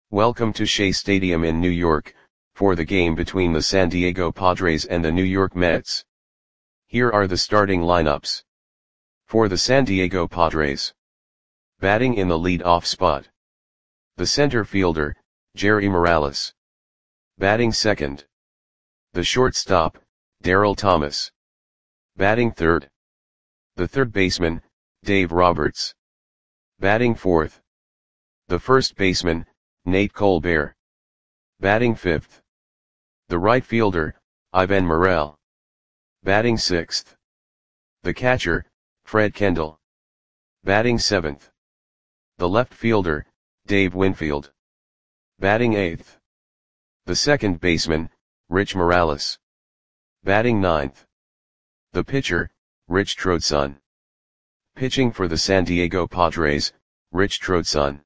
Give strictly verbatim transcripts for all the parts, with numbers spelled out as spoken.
Welcome to Shea Stadium in New York, for the game between the San Diego Padres and the New York Mets. Here are the starting lineups. For the San Diego Padres. Batting in the lead-off spot. The center fielder, Jerry Morales. Batting second. The shortstop, Daryl Thomas. Batting third. The third baseman, Dave Roberts. Batting fourth. The first baseman, Nate Colbert. Batting fifth. The right fielder, Ivan Morel. Batting sixth. The catcher, Fred Kendall. Batting seventh. The left fielder, Dave Winfield. Batting eighth. The second baseman, Rich Morales. Batting ninth. The pitcher, Rich Trotson. Pitching for the San Diego Padres, Rich Trotson.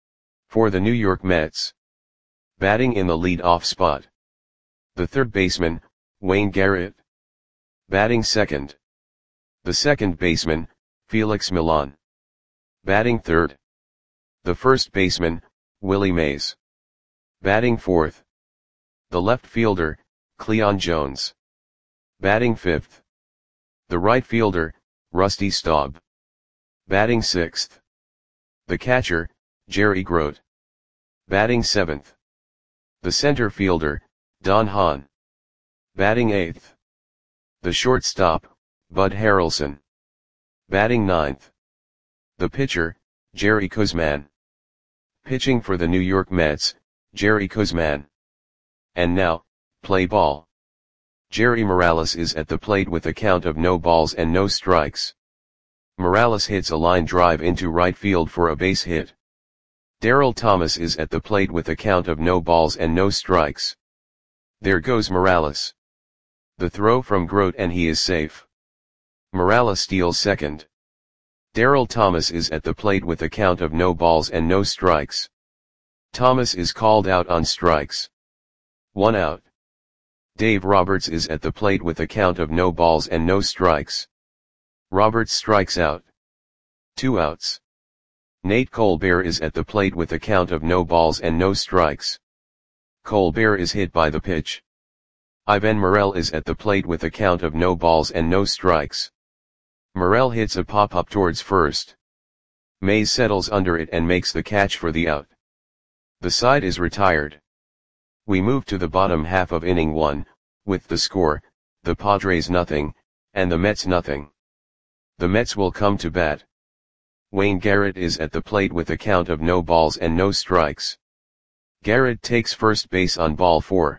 For the New York Mets. Batting in the lead-off spot. The third baseman, Wayne Garrett. Batting second. The second baseman, Felix Millan. Batting third. The first baseman, Willie Mays. Batting fourth. The left fielder, Cleon Jones. Batting fifth. The right fielder, Rusty Staub. Batting sixth. The catcher, Jerry Grote. Batting seventh. The center fielder, Don Hahn. Batting eighth. The shortstop, Bud Harrelson. Batting ninth. The pitcher, Jerry Koosman. Pitching for the New York Mets, Jerry Koosman. And now, play ball. Jerry Morales is at the plate with a count of no balls and no strikes. Morales hits a line drive into right field for a base hit. Daryl Thomas is at the plate with a count of no balls and no strikes. There goes Morales. The throw from Grote and he is safe. Morales steals second. Daryl Thomas is at the plate with a count of no balls and no strikes. Thomas is called out on strikes. One out. Dave Roberts is at the plate with a count of no balls and no strikes. Roberts strikes out. Two outs. Nate Colbert is at the plate with a count of no balls and no strikes. Colbert is hit by the pitch. Ivan Morel is at the plate with a count of no balls and no strikes. Morel hits a pop-up towards first. Mays settles under it and makes the catch for the out. The side is retired. We move to the bottom half of inning one, with the score, the Padres nothing, and the Mets nothing. The Mets will come to bat. Wayne Garrett is at the plate with a count of no balls and no strikes. Garrett takes first base on ball four.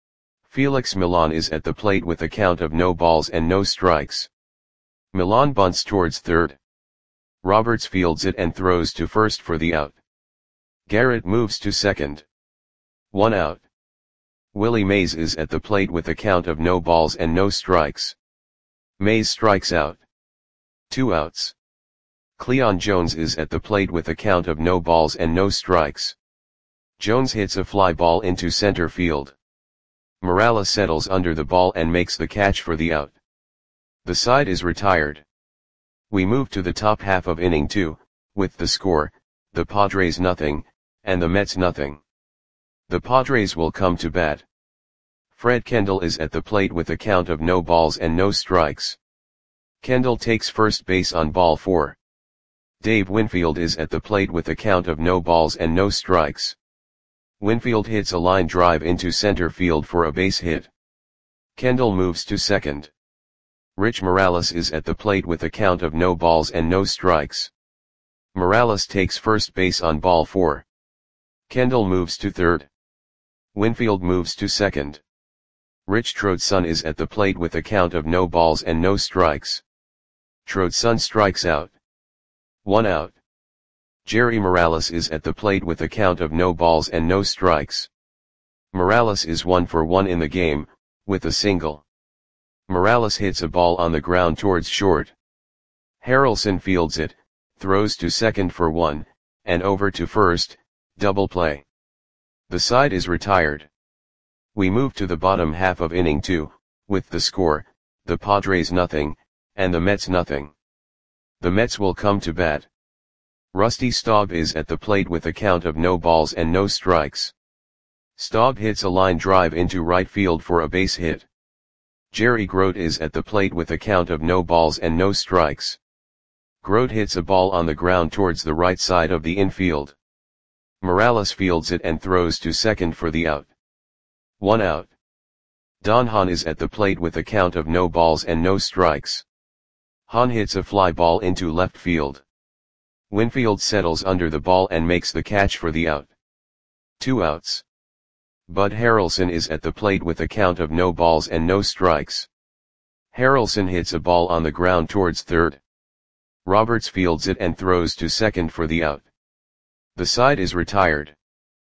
Felix Millan is at the plate with a count of no balls and no strikes. Millan bunts towards third. Roberts fields it and throws to first for the out. Garrett moves to second. One out. Willie Mays is at the plate with a count of no balls and no strikes. Mays strikes out. Two outs. Cleon Jones is at the plate with a count of no balls and no strikes. Jones hits a fly ball into center field. Morales settles under the ball and makes the catch for the out. The side is retired. We move to the top half of inning two, with the score, the Padres nothing, and the Mets nothing. The Padres will come to bat. Fred Kendall is at the plate with a count of no balls and no strikes. Kendall takes first base on ball four. Dave Winfield is at the plate with a count of no balls and no strikes. Winfield hits a line drive into center field for a base hit. Kendall moves to second. Rich Morales is at the plate with a count of no balls and no strikes. Morales takes first base on ball four. Kendall moves to third. Winfield moves to second. Rich Trotson is at the plate with a count of no balls and no strikes. Trotson strikes out. One out. Jerry Morales is at the plate with a count of no balls and no strikes. Morales is one for one in the game, with a single. Morales hits a ball on the ground towards short. Harrelson fields it, throws to second for one, and over to first, double play. The side is retired. We move to the bottom half of inning two, with the score, the Padres nothing, and the Mets nothing. The Mets will come to bat. Rusty Staub is at the plate with a count of no balls and no strikes. Staub hits a line drive into right field for a base hit. Jerry Grote is at the plate with a count of no balls and no strikes. Grote hits a ball on the ground towards the right side of the infield. Morales fields it and throws to second for the out. One out. Don Hahn is at the plate with a count of no balls and no strikes. Hahn hits a fly ball into left field. Winfield settles under the ball and makes the catch for the out. Two outs. Bud Harrelson is at the plate with a count of no balls and no strikes. Harrelson hits a ball on the ground towards third. Roberts fields it and throws to second for the out. The side is retired.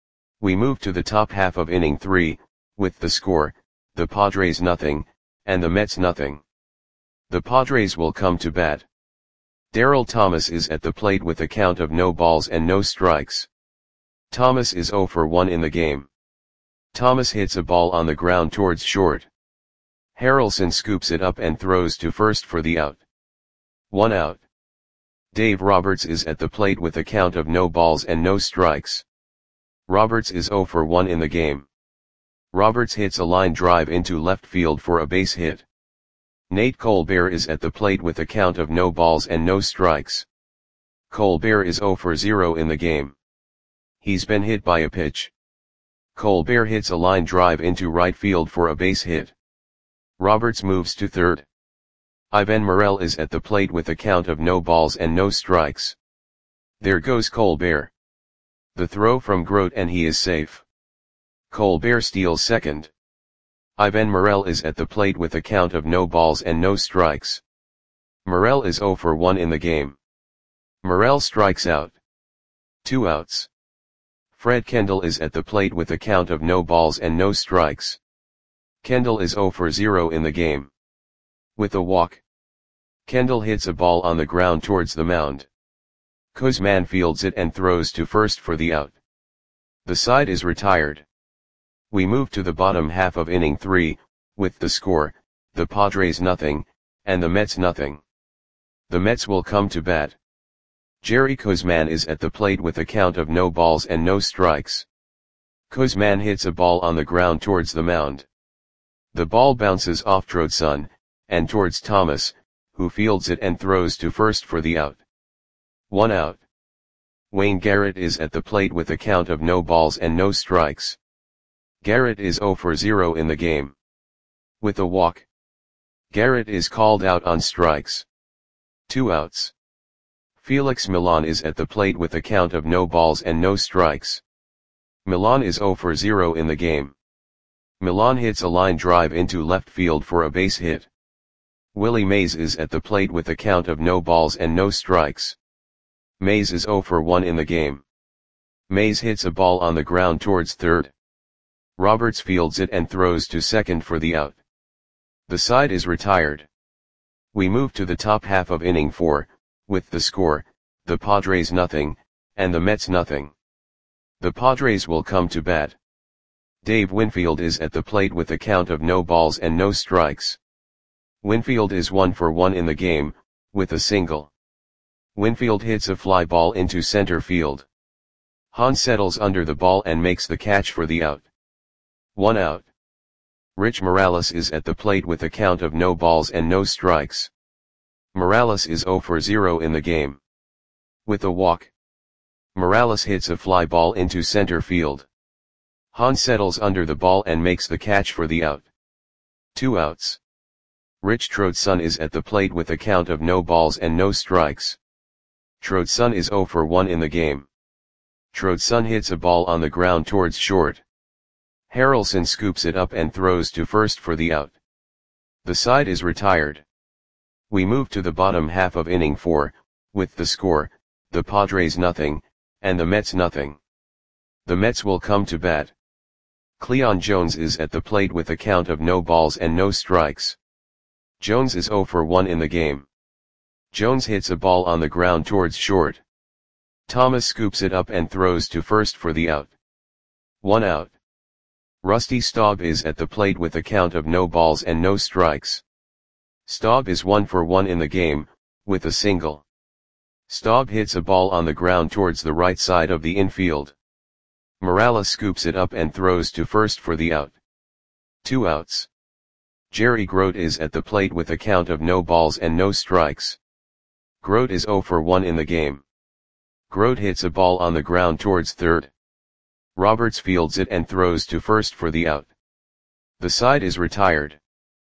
We move to the top half of inning three, with the score, the Padres nothing, and the Mets nothing. The Padres will come to bat. Darryl Thomas is at the plate with a count of no balls and no strikes. Thomas is oh for one in the game. Thomas hits a ball on the ground towards short. Harrelson scoops it up and throws to first for the out. One out. Dave Roberts is at the plate with a count of no balls and no strikes. Roberts is oh for one in the game. Roberts hits a line drive into left field for a base hit. Nate Colbert is at the plate with a count of no balls and no strikes. Colbert is oh for zero in the game. He's been hit by a pitch. Colbert hits a line drive into right field for a base hit. Roberts moves to third. Ivan Morel is at the plate with a count of no balls and no strikes. There goes Colbert. The throw from Grote and he is safe. Colbert steals second. Ivan Morel is at the plate with a count of no balls and no strikes. Morel is oh for one in the game. Morel strikes out. Two outs. Fred Kendall is at the plate with a count of no balls and no strikes. Kendall is oh for zero in the game. With a walk. Kendall hits a ball on the ground towards the mound. Kuzman fields it and throws to first for the out. The side is retired. We move to the bottom half of inning three, with the score, the Padres nothing, and the Mets nothing. The Mets will come to bat. Jerry Kuzman is at the plate with a count of no balls and no strikes. Kuzman hits a ball on the ground towards the mound. The ball bounces off Trotson, and towards Thomas, who fields it and throws to first for the out. One out. Wayne Garrett is at the plate with a count of no balls and no strikes. Garrett is oh for zero in the game. With a walk. Garrett is called out on strikes. Two outs. Felix Millan is at the plate with a count of no balls and no strikes. Millan is oh for zero in the game. Millan hits a line drive into left field for a base hit. Willie Mays is at the plate with a count of no balls and no strikes. Mays is oh for one in the game. Mays hits a ball on the ground towards third. Roberts fields it and throws to second for the out. The side is retired. We move to the top half of inning four, with the score, the Padres nothing, and the Mets nothing. The Padres will come to bat. Dave Winfield is at the plate with a count of no balls and no strikes. Winfield is one for one in the game, with a single. Winfield hits a fly ball into center field. Hahn settles under the ball and makes the catch for the out. One out. Rich Morales is at the plate with a count of no balls and no strikes. Morales is oh for zero in the game. With a walk. Morales hits a fly ball into center field. Hahn settles under the ball and makes the catch for the out. Two outs. Rich Trotson is at the plate with a count of no balls and no strikes. Trotson is oh for one in the game. Trotson hits a ball on the ground towards short. Harrelson scoops it up and throws to first for the out. The side is retired. We move to the bottom half of inning four, with the score, the Padres nothing, and the Mets nothing. The Mets will come to bat. Cleon Jones is at the plate with a count of no balls and no strikes. Jones is oh for one in the game. Jones hits a ball on the ground towards short. Thomas scoops it up and throws to first for the out. One out. Rusty Staub is at the plate with a count of no balls and no strikes. Staub is one for one in the game, with a single. Staub hits a ball on the ground towards the right side of the infield. Morales scoops it up and throws to first for the out. Two outs. Jerry Grote is at the plate with a count of no balls and no strikes. Grote is oh for one in the game. Grote hits a ball on the ground towards third. Roberts fields it and throws to first for the out. The side is retired.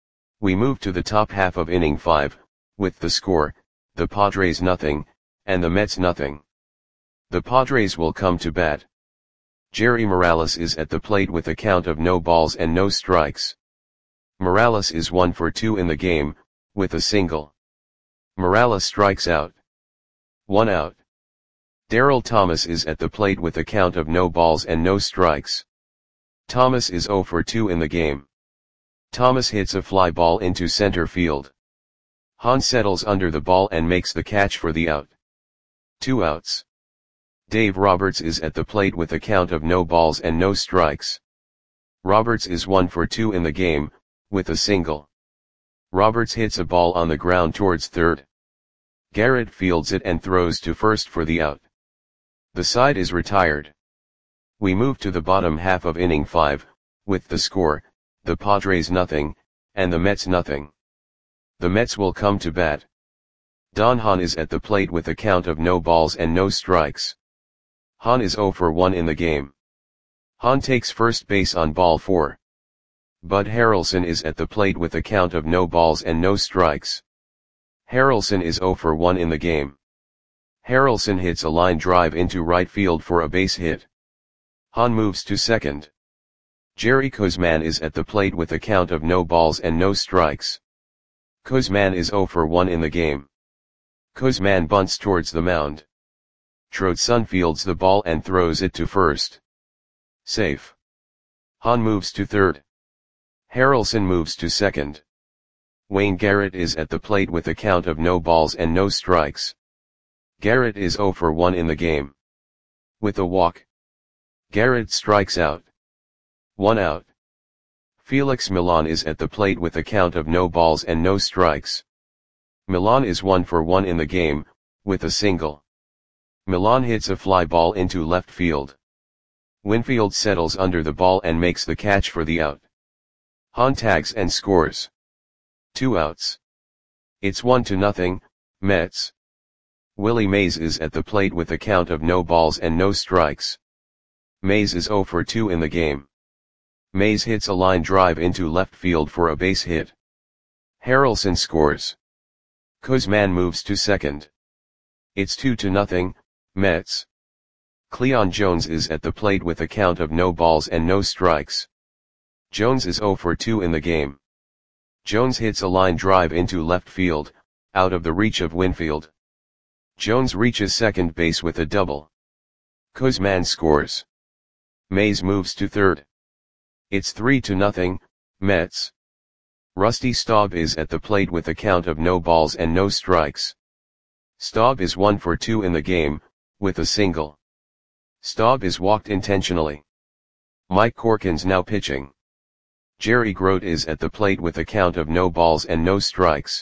We move to the top half of inning five, with the score, the Padres nothing, and the Mets nothing. The Padres will come to bat. Jerry Morales is at the plate with a count of no balls and no strikes. Morales is one for two in the game, with a single. Morales strikes out. One out. Darryl Thomas is at the plate with a count of no balls and no strikes. Thomas is oh for two in the game. Thomas hits a fly ball into center field. Hahn settles under the ball and makes the catch for the out. Two outs. Dave Roberts is at the plate with a count of no balls and no strikes. Roberts is one for two in the game, with a single. Roberts hits a ball on the ground towards third. Garrett fields it and throws to first for the out. The side is retired. We move to the bottom half of inning five, with the score, the Padres nothing, and the Mets nothing. The Mets will come to bat. Don Hahn is at the plate with a count of no balls and no strikes. Hahn is oh for one in the game. Hahn takes first base on ball four. Bud Harrelson is at the plate with a count of no balls and no strikes. Harrelson is oh for one in the game. Harrelson hits a line drive into right field for a base hit. Hahn moves to second. Jerry Koosman is at the plate with a count of no balls and no strikes. Koosman is oh for one in the game. Koosman bunts towards the mound. Trotson fields the ball and throws it to first. Safe. Hahn moves to third. Harrelson moves to second. Wayne Garrett is at the plate with a count of no balls and no strikes. Garrett is oh for one in the game. With a walk. Garrett strikes out. One out. Felix Millan is at the plate with a count of no balls and no strikes. Millan is one for one in the game, with a single. Millan hits a fly ball into left field. Winfield settles under the ball and makes the catch for the out. Hahn tags and scores. Two outs. It's one to nothing, Mets. Willie Mays is at the plate with a count of no balls and no strikes. Mays is oh for two in the game. Mays hits a line drive into left field for a base hit. Harrelson scores. Koosman moves to second. It's two to nothing, Mets. Cleon Jones is at the plate with a count of no balls and no strikes. Jones is oh for two in the game. Jones hits a line drive into left field, out of the reach of Winfield. Jones reaches second base with a double. Koosman scores. Mays moves to third. It's three to nothing, Mets. Rusty Staub is at the plate with a count of no balls and no strikes. Staub is one for two in the game, with a single. Staub is walked intentionally. Mike Corkins now pitching. Jerry Grote is at the plate with a count of no balls and no strikes.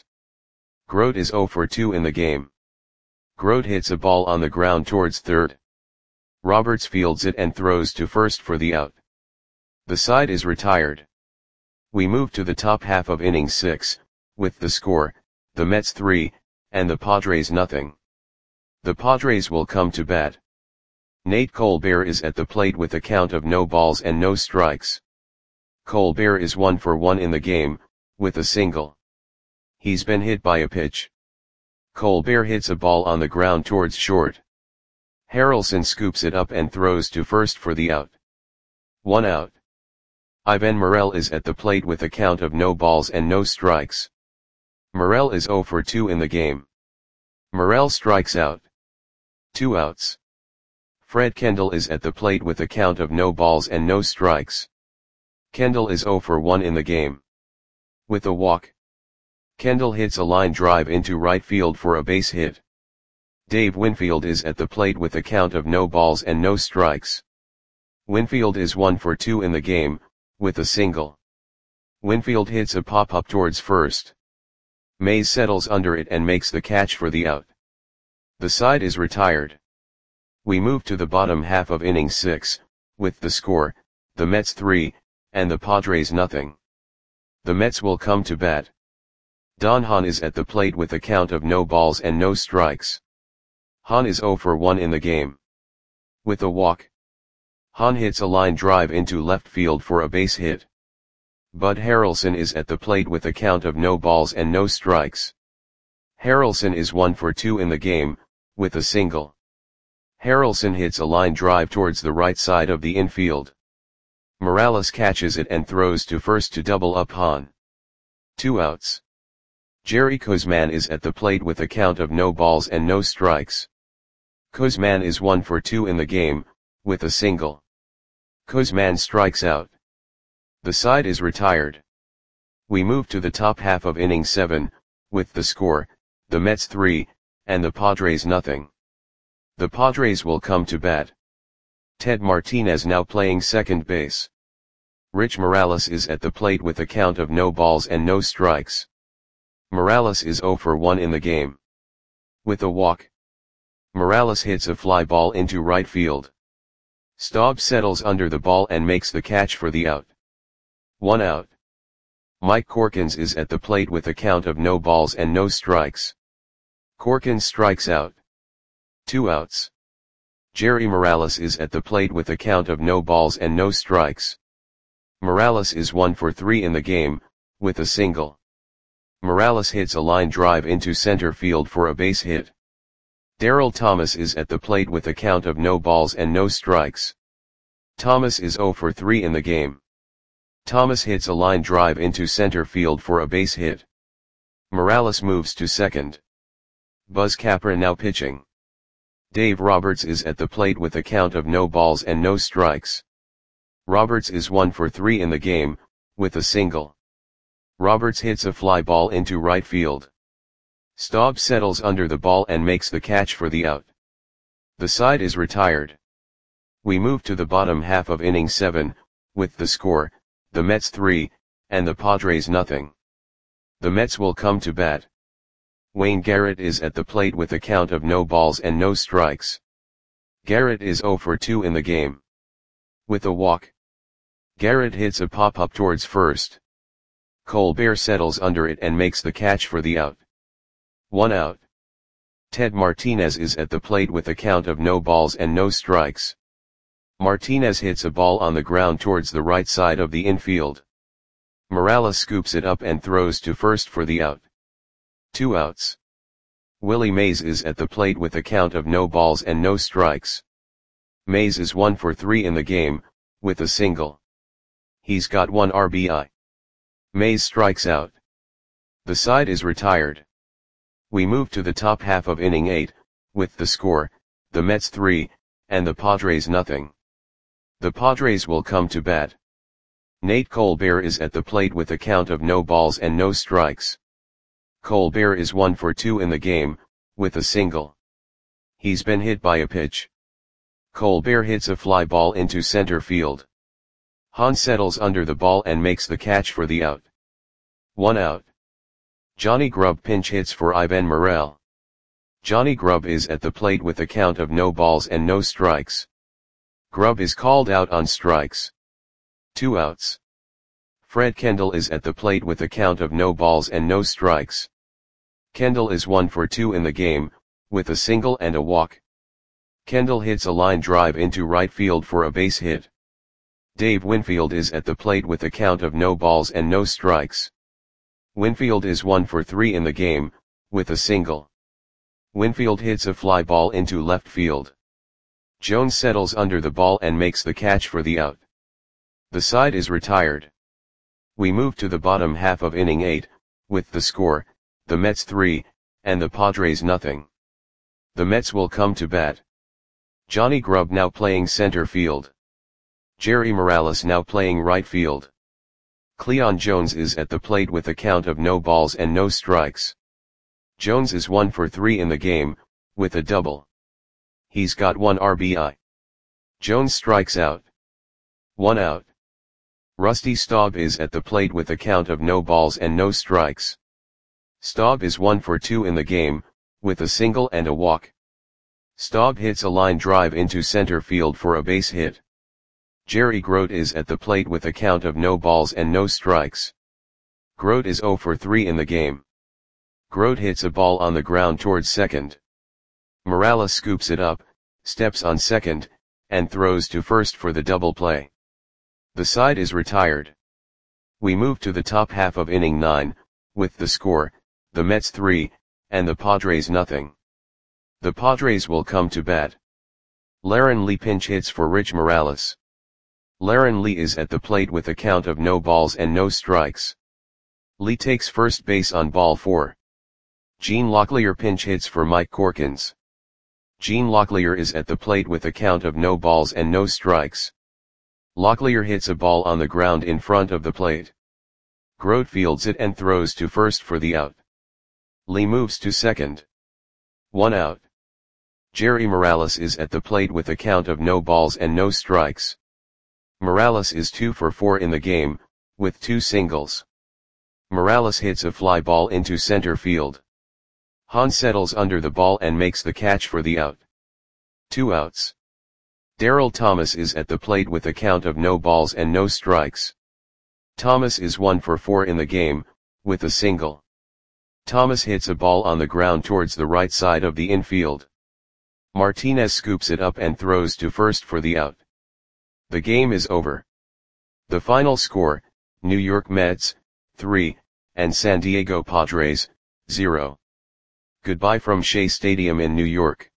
Grote is oh for two in the game. Grote hits a ball on the ground towards third. Roberts fields it and throws to first for the out. The side is retired. We move to the top half of inning six, with the score, the Mets three, and the Padres nothing. The Padres will come to bat. Nate Colbert is at the plate with a count of no balls and no strikes. Colbert is one for one in the game, with a single. He's been hit by a pitch. Colbert hits a ball on the ground towards short. Harrelson scoops it up and throws to first for the out. One out. Ivan Morel is at the plate with a count of no balls and no strikes. Morel is oh for two in the game. Morel strikes out. Two outs. Fred Kendall is at the plate with a count of no balls and no strikes. Kendall is oh for one in the game. With a walk. Kendall hits a line drive into right field for a base hit. Dave Winfield is at the plate with a count of no balls and no strikes. Winfield is one for two in the game, with a single. Winfield hits a pop-up towards first. Mays settles under it and makes the catch for the out. The side is retired. We move to the bottom half of inning six, with the score, the Mets three, and the Padres nothing. The Mets will come to bat. Don Hahn is at the plate with a count of no balls and no strikes. Hahn is oh for one in the game. With a walk, Hahn hits a line drive into left field for a base hit. Bud Harrelson is at the plate with a count of no balls and no strikes. Harrelson is one for two in the game, with a single. Harrelson hits a line drive towards the right side of the infield. Morales catches it and throws to first to double up Hahn. Two outs. Jerry Koosman is at the plate with a count of no balls and no strikes. Koosman is one for two in the game, with a single. Koosman strikes out. The side is retired. We move to the top half of inning seven, with the score, the Mets three, and the Padres nothing. The Padres will come to bat. Ted Martinez now playing second base. Rich Morales is at the plate with a count of no balls and no strikes. Morales is oh for one in the game. With a walk, Morales hits a fly ball into right field. Staub settles under the ball and makes the catch for the out. One out. Mike Corkins is at the plate with a count of no balls and no strikes. Corkins strikes out. Two outs. Jerry Morales is at the plate with a count of no balls and no strikes. Morales is one for three in the game, with a single. Morales hits a line drive into center field for a base hit. Darryl Thomas is at the plate with a count of no balls and no strikes. Thomas is oh for three in the game. Thomas hits a line drive into center field for a base hit. Morales moves to second. Buzz Capra now pitching. Dave Roberts is at the plate with a count of no balls and no strikes. Roberts is one for three in the game, with a single. Roberts hits a fly ball into right field. Staub settles under the ball and makes the catch for the out. The side is retired. We move to the bottom half of inning seven, with the score, the Mets three, and the Padres nothing. The Mets will come to bat. Wayne Garrett is at the plate with a count of no balls and no strikes. Garrett is oh for two in the game. With a walk, Garrett hits a pop-up towards first. Colbert settles under it and makes the catch for the out. One out. Ted Martinez is at the plate with a count of no balls and no strikes. Martinez hits a ball on the ground towards the right side of the infield. Morales scoops it up and throws to first for the out. Two outs. Willie Mays is at the plate with a count of no balls and no strikes. Mays is one for three in the game, with a single. He's got one R B I. Mays strikes out. The side is retired. We move to the top half of inning eight, with the score, the Mets three, and the Padres nothing. The Padres will come to bat. Nate Colbert is at the plate with a count of no balls and no strikes. Colbert is one for two in the game, with a single. He's been hit by a pitch. Colbert hits a fly ball into center field. Hahn settles under the ball and makes the catch for the out. One out. Johnny Grubb pinch hits for Ivan Morel. Johnny Grubb is at the plate with a count of no balls and no strikes. Grubb is called out on strikes. Two outs. Fred Kendall is at the plate with a count of no balls and no strikes. Kendall is one for two in the game, with a single and a walk. Kendall hits a line drive into right field for a base hit. Dave Winfield is at the plate with a count of no balls and no strikes. Winfield is one for three in the game, with a single. Winfield hits a fly ball into left field. Jones settles under the ball and makes the catch for the out. The side is retired. We move to the bottom half of inning eight, with the score, the Mets three, and the Padres nothing. The Mets will come to bat. Johnny Grubb now playing center field. Jerry Morales now playing right field. Cleon Jones is at the plate with a count of no balls and no strikes. Jones is one for three in the game, with a double. He's got one R B I. Jones strikes out. One out. Rusty Staub is at the plate with a count of no balls and no strikes. Staub is one for two in the game, with a single and a walk. Staub hits a line drive into center field for a base hit. Jerry Grote is at the plate with a count of no balls and no strikes. Grote is zero for three in the game. Grote hits a ball on the ground towards second. Morales scoops it up, steps on second, and throws to first for the double play. The side is retired. We move to the top half of inning nine, with the score, the Mets three, and the Padres nothing. The Padres will come to bat. Laren Lee pinch hits for Rich Morales. Laren Lee is at the plate with a count of no balls and no strikes. Lee takes first base on ball four. Gene Locklear pinch hits for Mike Corkins. Gene Locklear is at the plate with a count of no balls and no strikes. Locklear hits a ball on the ground in front of the plate. Grote fields it and throws to first for the out. Lee moves to second. One out. Jerry Morales is at the plate with a count of no balls and no strikes. Morales is two for four in the game, with two singles. Morales hits a fly ball into center field. Hahn settles under the ball and makes the catch for the out. Two outs. Darryl Thomas is at the plate with a count of no balls and no strikes. Thomas is one for four in the game, with a single. Thomas hits a ball on the ground towards the right side of the infield. Martinez scoops it up and throws to first for the out. The game is over. The final score, New York Mets, three, and San Diego Padres, zero. Goodbye from Shea Stadium in New York.